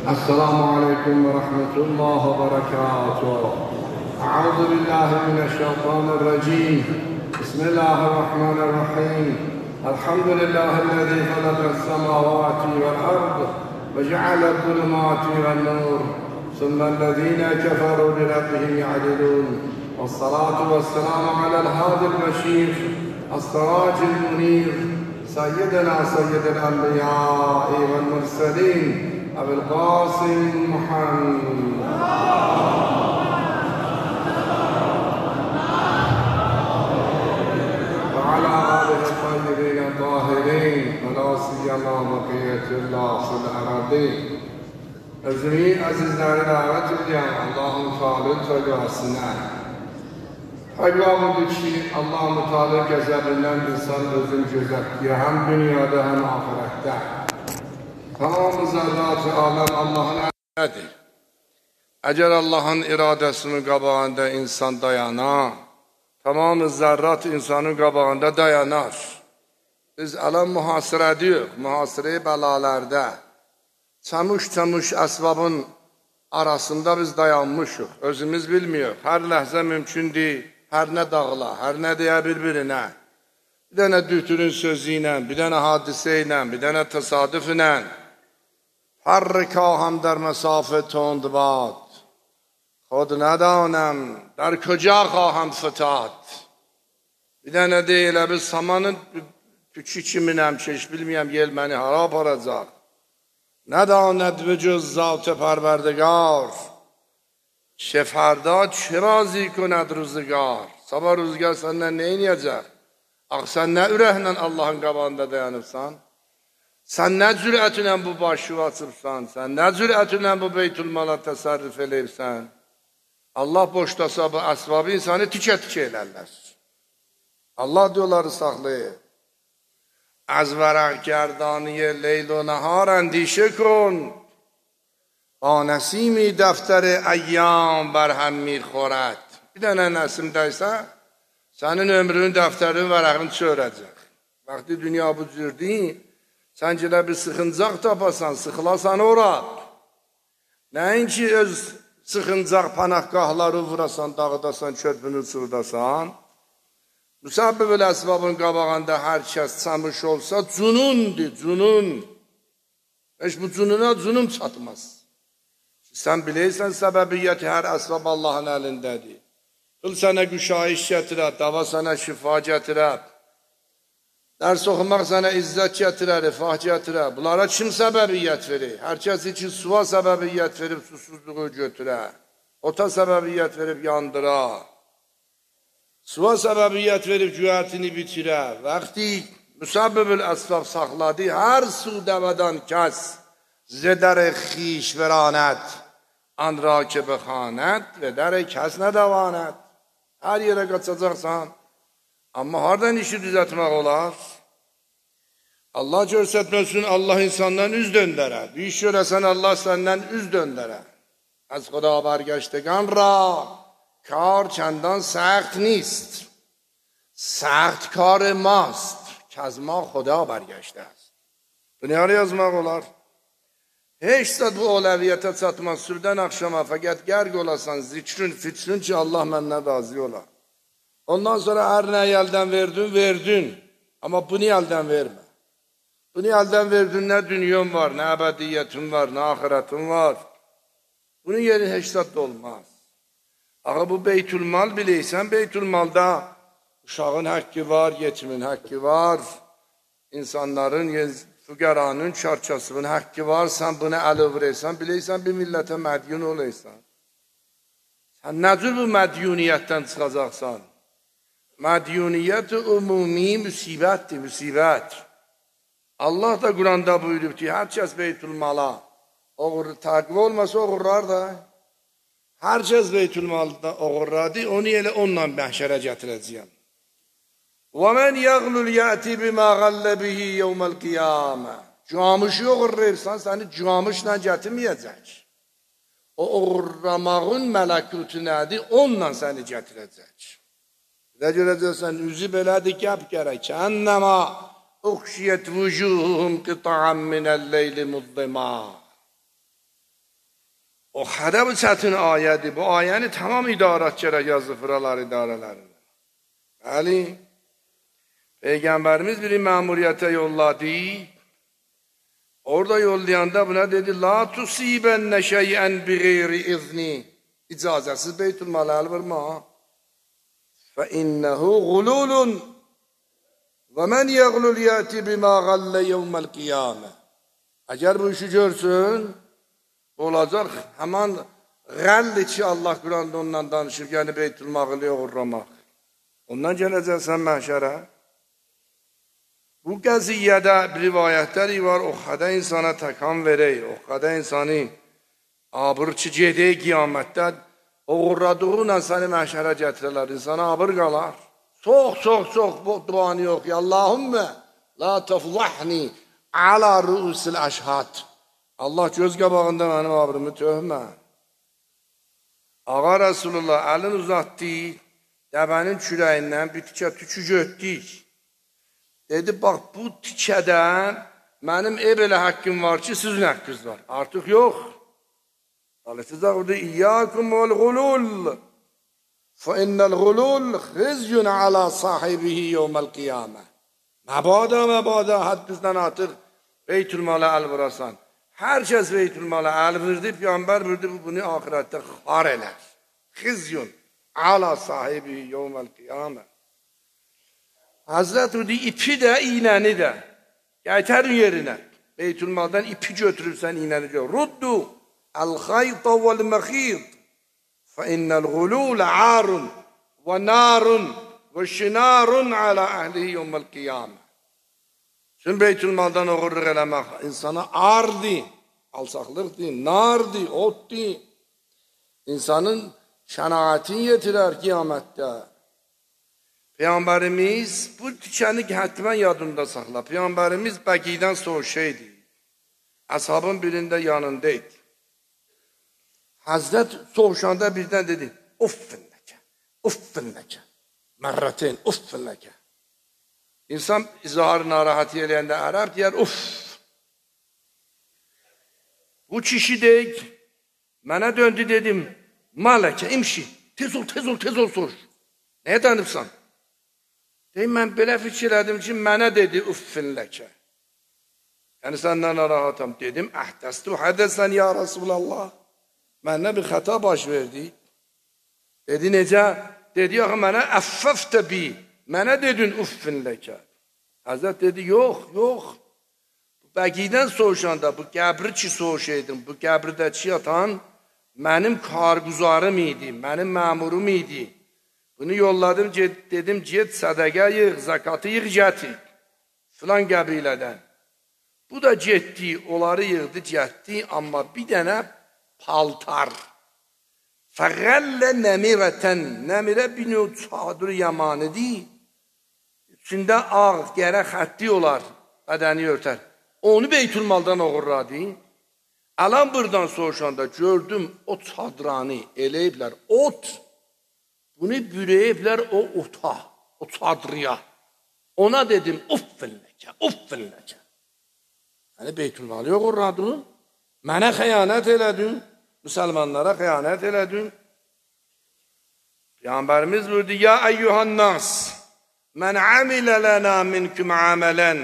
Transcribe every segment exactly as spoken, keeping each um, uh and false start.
السلام عليكم ورحمة الله وبركاته. أعوذ بالله من الشيطان الرجيم. بسم الله الرحمن الرحيم. الحمد لله الذي خلق السماوات والأرض وجعل الظلمات والنور ثم الذين كفروا بربهم يعدلون، والصلاة والسلام على الهادي البشير السراج المنير سيدنا سيد الأنبياء والمرسلين أبي القاسم محمد وعلى آله الطيبين الطاهرين ولا سيما بقية الله في الأراضين. Özümü azizlerine davet ediyorum. Allah'ın Teala tövbesine. Hayvanı ki Allah-u Teala gazabından insan özünü gözetliyor hem dünyada hem ahirette. Tamam zerrat-ı alem Allah'ın emridir. Eğer Allah'ın iradesinin qabağında insan dayanar, tamam zerrat insanın qabağında dayanar. Biz alam muhasirə ediyoruz, muhasirə bəlalarda. Çamış-çamış əsbabın arasında biz dayanmışıq, özümüz bilmiyoruz. Hər ləhzə mümkündür, hər nə dağla, hər nə deyə bir-birinə. Bir dənə dütürün sözü ilə, bir dənə hadisə ilə, bir dənə təsadüf ilə. حرک آهم در مسافه تند باد، خود ندانم در کجا خواهم فتاد. Bir dənə deyil, biz samanın tükü kiminəm ki, hiç bilməyəm, yel məni hara aparacaq. نداند به جز ذات پروردگار، چه فردا چه بازی کند روزگار. Sabah rüzgar səndən nə inəyəcək? Ax, sən nə ürəklə Allahın qabağında dayanıbsan? Sən nə cürətlə bu başı açıbsan? Sən nə cürətlə bu beytülmala təsərrüf eləyibsən? Allah boşdasa bu əsbabı insanı tikə-tikə elərlər. Allah diyorları saxlayır. از ورق گردانی لیل و نهار اندیشه کن، با نسیمی دفتر ایام بر هم میخورد. Bir dənə nəsimdəysə, sənin ömrünün dəftərin vərəqini çörəcək. Vaxtı dünya bu cürdür, sən gələ bir sıxıncaq tapasan, sıxılasan ora. Nəinki öz sıxıncaq panaqqahları vurasan, dağıdasan, körpünü uçurdasan. Müsəbbib əsbabın qabağında hər kəs çamış olsa, cunundur, cunun. Heç bu cununa cunum çatmaz. Sən bilirsən, səbəbiyyəti hər əsbab Allahın əlindədir. Qıl sənə qüşayiş gətirər, dava sənə şifa gətirər. Dərs oxumaq sənə izzət gətirər, rifah gətirər. Bunlara kim səbəbiyyət verir? Hər kəs için suva səbəbiyyət verib susuzluğu götürər. Ota səbəbiyyət verib yandırar. Suva səbəbiyyət verib güvətini bitirər. Vaxti müsəbbibül əsbab saxladı, hər su dəvədən kəs zədər xiş veranət, an ra ki bəxanət və dər kəs nədəvanət. Hər yerə qaçacaqsan. Amma hardan işi düzətmək olar? Allah görsətməsin, Allah insandan üz döndərər. Bir iş görəsən, Allah səndən üz döndərər. از خدا برگشتگان را کار چندان سخت نیست، سخت کار ماست که از ما خدا برگشته است. Dünyada yazmaq olar. Heç də bu oləviyyətə çatmaz. Sübdən axşama fəqət gərq olasan, zikrin, fikrin ki Allah məndən razı olar. Ondan sonra hər nə əldən verdin, verdin. Amma bunu əldən vermə. Bunu əldən verdin, nə dünyon var, nə əbədiyyətin var, nə axirətin var. Bunun yeri heç də olmaz. Ağa bu beytülmal bilirsən, beytülmalda uşağın haqqı var, yetimin haqqı var, insanların, füqəranın, çarçasının haqqı var, sən bunu ələ vuraysan, bilirsən bir millətə mədyun olaysan. Sən nə cür bu mədyuniyyətdən çıxacaqsan? Mədyuniyyət ümumi müsibətdir, müsibət. Allah da Quranda buyurub ki, hər kəs beytülmala, oğur, təqvi olmasa oğurlar da, hər kəs beytülmalda oğurladı, onu elə onunla bəhşərə gətirəcəyəm. وَمَنْ يَغْلُلْ يَأْتِ بِمَا غَلَّ بِهِ يَوْمَ الْقِيَامَةِ Camışı oğurlayırsan, səni camışla gətirməyəcək. O oğurlamağın mələkutu nədir? Onunla səni gətirəcək. Və görəcəksən, üzü belədir, gəp gərək. Kənnəmə uxşiyyət vücuhum qita'an minəl leyli muddima. O qədər bu çətin ayədir. Bu ayəni tamam idarətkara yazıfıralar idarələrində. Bəli, Peyğəmbərimiz bir məmuriyyətə yolladı. Orada yollayanda buna dedi, la tusibenne şey'en bi gayri izni. İcazəsiz Beytülmalı əl vermə. Fe innehu gululun ve men yeglul yati bima galle yevmel kıyame. Əgər bu işi görsün, olacaq həman gəlli ki, Allah Quranda ondan danışır, yəni Beytülmalı uğurlamaq. Ondan gələcəksən məhşərə. Bu qəziyyədə rivayətləri var, o qədər insana təkan verək, o qədər insanı abır ki, gedək qiyamətdə, uğurladığıyla səni məhşərə gətirərlər, insana abır qalar. Çox, çox, çox bu duanı yox. Allahümmə, la tafzahni ala ruusil əşhad. Allah göz qabağında mənim abrımı töhmə. Ağa Rasulullah əlin uzatdı, dəvənin kürəyindən bir tikə tükü götdük. Dedi, bax, bu tikədən mənim ev elə haqqım var ki, sizin haqqınız var. Artıq yox. Alətizə qurdu, İyyâkum vəl-gulul, fə innəl-gulul xizyun alə sahibihi yevməl qiyamə. Məbada, məbada, həddizdən artıq Beytülmalı əl vurasan. Hər kəs Beytülmalı əl verdi, Peyğəmbər verdi, bunu ahirətdə xar elər. Xizyun alə sahibihi yevməl qiyamə. Hazret dedi, ipi də, iynəni də. Gətirin yerinə. Beytülmaldan ipi götürürsən, iynəni də. Ruddu el-xayta vel-məxid. Fə innəl-gululə arun və narun və şinarun alə əhlihi yevməl qiyamə. Şimdi Beytülmaldan uğurluq eləmək insana ardı, alçaqlıqdır, nardı, otdur. İnsanın şənaatini yetirər qiyamətdə. Peyğəmbərimiz, bu tikəni həttəmən yadında saxla. Peyğəmbərimiz Bəqidən soğuşaydı. Əshabın birində yanındaydı. Həzrət soğuşanda birdən dedi, uffin ləkə, uffin ləkə, mərrətin, uffin ləkə. İnsan izahı narahat eləyəndə ərəb deyər, uff. Bu kişi deyik, mənə döndü dedim, maləkə, imşi, tez ol, tez ol, tez ol soruş. Nəyə danıbsan? Deyim, mən belə fikir edim ki, mənə dedi, uffin ləkə. Yəni, səndən narahatam. Dedim, əhdəstü hədəsən ya Rasulallah. Mənə bir xəta baş verdi. Dedi, necə? Dedi, yaxı, mənə əffəftə bi. Mənə dedin, uffin ləkə. Həzrət dedi, yox, yox. Bəqidən soğuşanda, bu qəbri ki soğuşaydın, bu qəbridəki yatan mənim karguzarım idi, mənim məmurum idi. Bunu yolladım, dedim, get sədəqə yığ, zakatı yığ, gətir. Filan qəbilədən. Bu da getdi, onları yığdı, getdi, amma bir dənə paltar. Fəqəllə nəmirətən, nəmirə bir növ çadır yamanidir. İçində ağ, gərə xətti olar, bədəni örtər. Onu Beytülmaldan uğurladı. Alan buradan soruşanda gördüm, o çadranı eləyiblər, ot. Bunu bürəyiblər o ota, o çadrıya. Ona dedim, uffin ləkə, uffin ləkə. Yəni, Beytülmalı uğurladın, mənə xəyanət elədin, müsəlmanlara xəyanət elədin. Peyğəmbərimiz buyurdu, ya əyyuhan nas, mən amilə lənə minküm amələn,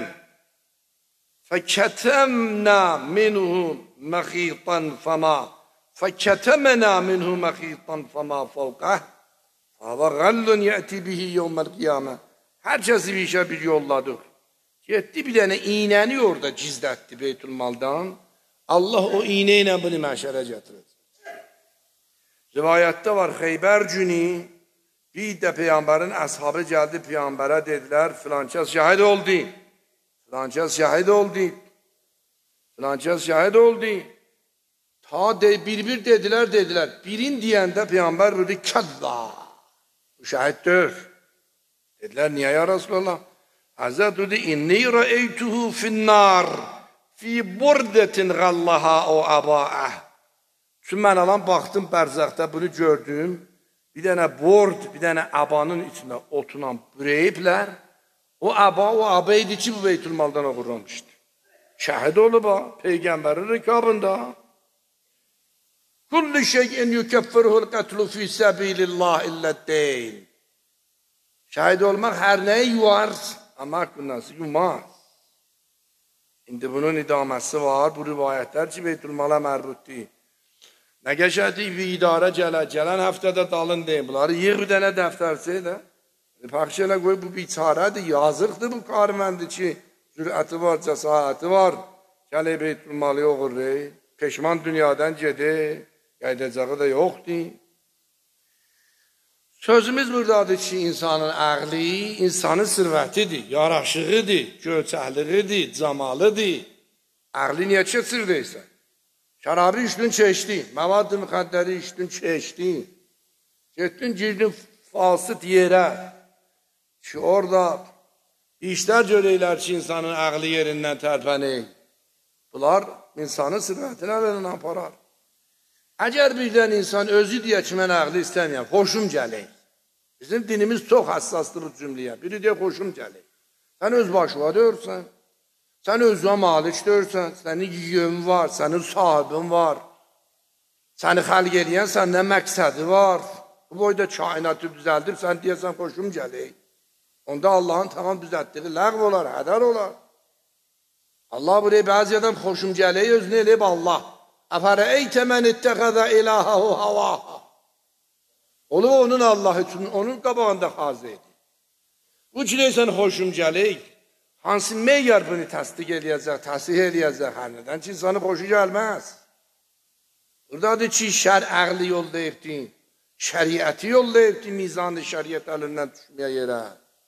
fəkətəmnə minhu məxitan fəma, fəkətəmnə minhu məxitan fəma fəvqəh, fəvə qəllun yəti bihi yevməl qiyamə. Hər kəsi bir işə bir yolladıq. Getdi bir dənə iynəni orada gizlətdi Beytülmaldan. Allah o iynə ilə bunu məşərə gətirir. Rivayətdə var, Xeybər günü bir də Peyğəmbərin əshabı gəldi, Peyğəmbərə dedilər, filankəs şəhid oldu, filankəs şəhid oldu, filankəs şəhid oldu. Ta bir-bir dedilər, dedilər. Birin deyəndə Peyğəmbər dedi, kəlla, bu şəhid deyir. Dedilər, niyə ya Rasulallah? Həzrət dedi, inni rəeytuhu finnar, fi burdətin qallaha o əbaəh. Çünki mən alan baxdım bərzəxdə, bunu gördüm. Bir dənə bord, bir dənə əbanın içində otunan bürəyiblər. O əba, o əba idi ki, bu Beytülmaldan uğurlamışdı. Şəhid olub ha, Peyğəmbərin rikabında. Kullu şeyin yukeffiruhul qatlu fi sabilillah illed-din. Şahit olmak her neyi yuvar ama günahı yumaz. İndi bunun idamesi var. Bu rivayetler ki Beytülmal'a mərbut deyil. Nə geçerdi? Bir idare gələ, gələn həftədə dalın deyin. Bunları yığ bir dənə dəftərçi də. Pəxş elə qoy, bu biçarədir, yazıqdır bu karməndi ki, zürəti var, cəsarəti var. Gələ Beytülmalı oğurlu, peşman dünyadan gedi, qayıdacağı da yoxdur. Sözümüz buradadır ki, insanın əqli, insanın sirvətidir, yaraşığıdır, göçəkliğidir, camalıdır. Əqli niyə keçirdiysə? Şarabı içdin, çeşdi, məvad-ı müxəddəri içdin, çeşdi. Getdin, girdin fasit yerə. Ki orada işlər görürlər ki, insanın əqli yerindən tərpənir. Bunlar insanın sirvətini əlini aparar. Əgər birdən insan özü deyə ki, mən əqli istəməyəm, xoşum gəlir. Bizim dinimiz çox həssasdır bu cümləyə. Biri deyə xoşum gəlir. Sən öz başına deyirsən, sən özünə malik deyirsən, sənin yiyön var, sənin sahibin var. Səni xəlq eləyən səndən məqsədi var. Bu boyda kainatı düzəldib, sən deyəsən xoşum gəlir. Onda Allah'ın tamam düzəltdiyi ləğv olar, hədər olar. Allah buraya bəzi adam xoşum gəlir, özünü eləyib Allah. Əfərəytə mən ittəxəzə ilahəhu havaha. Onu onun Allah üçün, onun qabağında xazı edir. Bu ki, deyəsən xoşum gəlir, hansı meyyar bunu təsdiq eləyəcək, təsih eləyəcək hər nədən ki, insanın xoşu gəlməz. Buradadır ki, şər əqli yol deyibdin, şəriəti yol deyibdin, mizan-ı şəriət əlindən düşməyə yerə.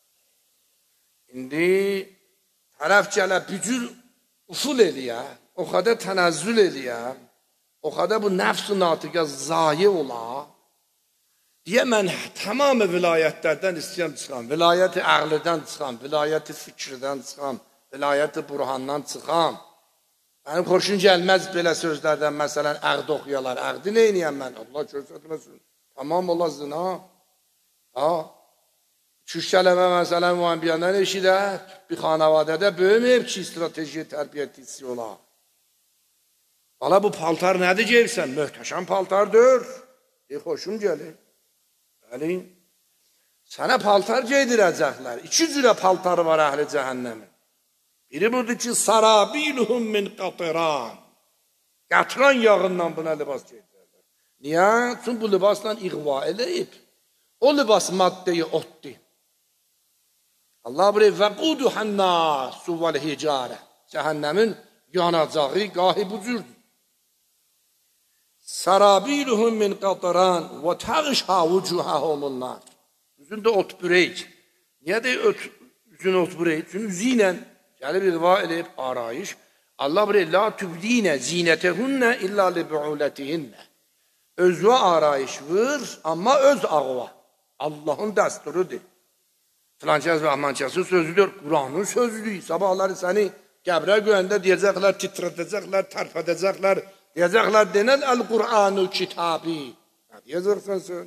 İndi tərəf gələ bücür usul eləyə, o qədər tənəzzül eləyə, o qədər bu nəfs-ı natiqə zayi ola, deyə mən tamamı vilayətlərdən istəyəm çıxam, vilayəti əqlidən çıxam, vilayəti fikirdən çıxam, vilayəti burhandan çıxam. Mənim xoşum gəlməz belə sözlərdən, məsələn, əqd oxuyalar, əqdi neyniyəm mən? Allah göstərməsin, tamam ola zina. Ha? Çüşkələmə məsələn müəmbiyanlar eşidə, bir xanavadədə böyüməyib ki, strateji tərbiyyətisi ola. Valla bu paltar nədir geyirsən? Möhtəşəm paltardır. E, xoşum gəlir. Bəli, sənə paltar geydirəcəklər. İki cürə paltarı var əhli cəhənnəmin. Biri budur ki, sarabiluhum min qatiran. Qatran yağından buna libas geydirərlər. Niyə? Çünki bu libasla iğva eləyib. O libas maddeyi otdur. Allah buraya vəqudu hənnas suvval hicarə. Cəhənnəmin yanacağı qahi bu cürdür. Sarabiluhum min qatiran və təğşha vucuhahumun nar. Üzündə ot büreyk. Niyə deyir üzün ot büreyk? Çünki üzü ilə gəlib iğva eləyib arayış. Allah buraya la tübdinə zinətəhunnə illa li bu'uletihinnə. Özvə arayış vır, amma öz ağva. Allah'ın dəsturudur. Filankəs və ahmankəsin sözüdür, Kur'an'ın sözüdür. Sabahları səni qəbrə qoyanda deyəcəklər, titrədəcəklər, tərpədəcəklər, deyəcəklər, denən əl-Qur'an-ı kitabı. Nə deyəcəksən sən?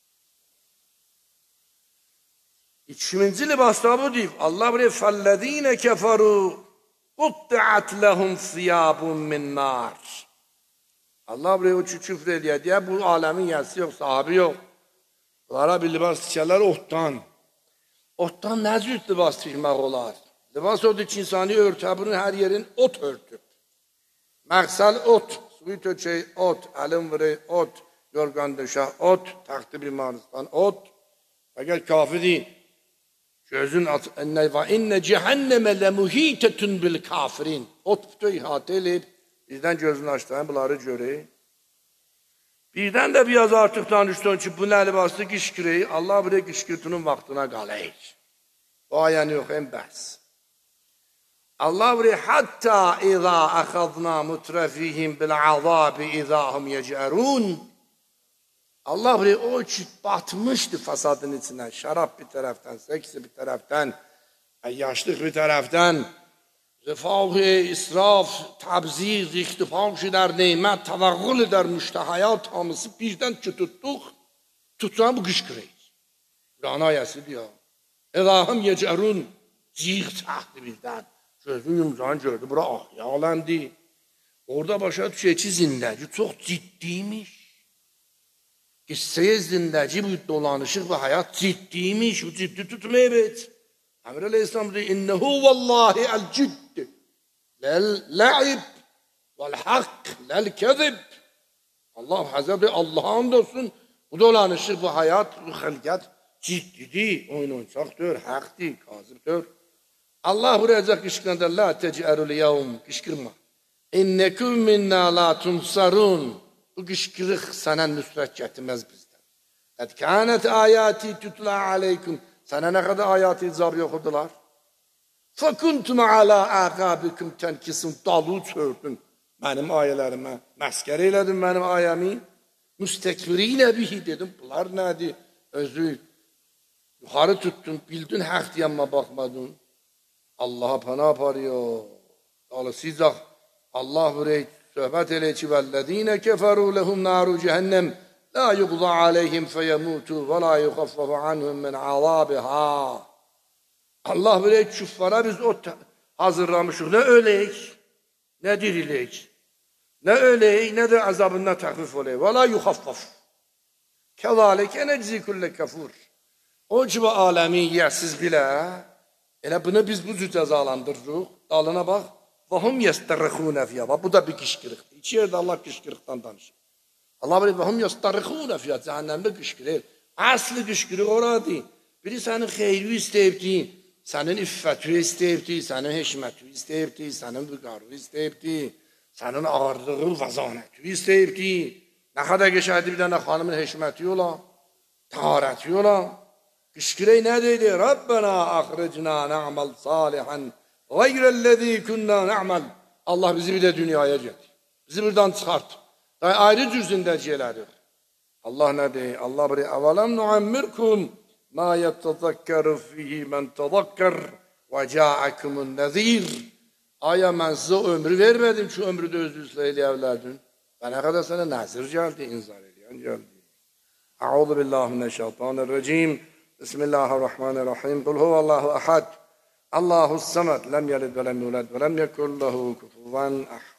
İkinci libasda bu deyib, Allah buraya fəllədinə kəfəru quddiət ləhum siyabun min nar. Allah buraya o ki küfr eləyə deyə, bu aləmin yəsi yox, sahibi yox. Bunlara bir libas tikərlər otdan. Otdan nə cür libas tikmək olar? Libas odur ki, insani örtə, bunun hər yerin ot örtüb. Məqsəl ot, suyu tökək ot, əlin vırıq ot, yorgan döşə ot, təxti bimaristan ot. Əgər kafi deyil, gözün və innə cəhənnəmə ləmuhitətün bil kafirin. Ot bütün ihatə eləyib, bizdən gözünü açdan bunları görək. Birdən də biraz artıq danışdın ki, bu nə libaslı qışqırıq, Allah buraya qışqırtının vaxtına qaləyik. Bu ayəni yox, en bəs. Allah buraya hatta izə əxadna mutrəfihim bil-əzabi izahum yecərun. Allah buraya o ki batmışdı fasadın içindən, şərab bir tərəfdən, seksi bir tərəfdən, yaşlıq bir tərəfdən, rifah-ı israf, təbzir, ixtifaq edər, neymət, təvəqqül edər, müştəhayat hamısı birdən ki tutduq, tutsan bu qışqırıyız. Quran ayəsidir ya. Elahım yecərun, ciyq çəhdi birdən. Gözünü yumcan gördü, bura ahya aləmdi. Orada başa düşək ki, zindəci çox ciddiymiş. Kıssaya zindagi bu dolanışık ve hayat ciddiymiş. Bu ciddi tutma evet. Emir Aleyhisselam diyor innehu vallahi el ciddi. Lel la'ib vel hak lel kezib. Allah Hazreti Allah'a andolsun bu dolanışık bu hayat bu halkat ciddidir. Oyun oyuncaktır, haktır, kazıptır. Allah buraya kışkırdı. La tec'erul yevm. Kışkırma. İnnekum minna la tunsarun. Bu kışkırık sana nüsret getirmez bizden. Et kânet ayati tutla aleykum. Sana ne kadar ayati zar okudular. Fekuntum ala aqabikum tenkisun. Dalı çördün. Benim ayelerime. Məskər eyledin benim ayemi. Müstekbirine bihi dedim. Bunlar nedir? Özü. Yukarı tuttun. Bildin hak diyenme bakmadın. Allah'a pana aparıyor. Dolayısıyla Allah buraya söhbət elə ki, vəllədinə kəfəru ləhum naru cəhənnəm la yuqza aleyhim feyemutu və la yuxaffafu anhum min azabiha. Allah buraya küffara biz o hazırlamışıq. Ne ölək, ne dirilək, ne ölək, ne de azabından təxfif olək. Və la yuxaffaf. Kəzalikə nəczi kullə kəfur. O gibi aləmi yiyəsiz bilə, elə bunu biz bu cür cəzalandırırıq. Dalına bax. Vahum yastarıkhuna fiya. Bu da bir kışkırıktır. İki yerde Allah kışkırıktan danışır. Allah böyle vahum yastarıkhuna fiya. Cehennemde kışkırır. Aslı kışkırık orada değil. Biri senin xeyri isteyipti, senin iffeti isteyipti, senin hikmeti isteyipti, senin vüqarı isteyipti, senin ağırlığı, vazaneti isteyipti. Ne kadar geçerdi bir tane hanımın hikmeti ola, tahareti ola. Kışkırık ne dedi? Rabbena ahricna na'mal salihan gayrellezî kunnâ na'mal. Allah bizi bir de dünyaya getir. Bizi buradan çıkart. Yani ayrı cüzünde şeylerdir. Allah ne diyor? Allah bir evelem nuammirkum ma yetezekkeru fihi men tezekker ve ca'akumun nezir. Aya ben size ömrü vermedim, şu ömrü de özünüzle eleyevlerdin. Bana kadar sana nazir geldi, inzar eleyen geldi. Eûzu billahi mineşşeytanirracim. Bismillahirrahmanirrahim. Kul huvallahu ahad. Allahus samed. Lem yelid ve lem yulad ve lem yekun lehu kufuven ahad.